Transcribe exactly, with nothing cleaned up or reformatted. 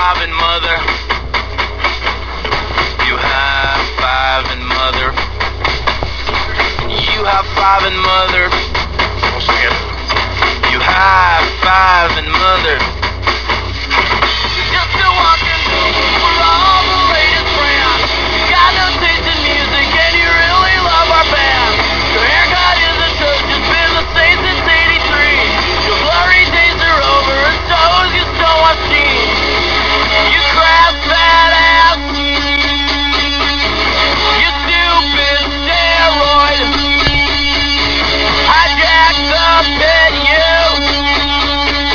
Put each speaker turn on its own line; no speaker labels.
five and mother. You have five and mother. You have five and mother. We'll sing it.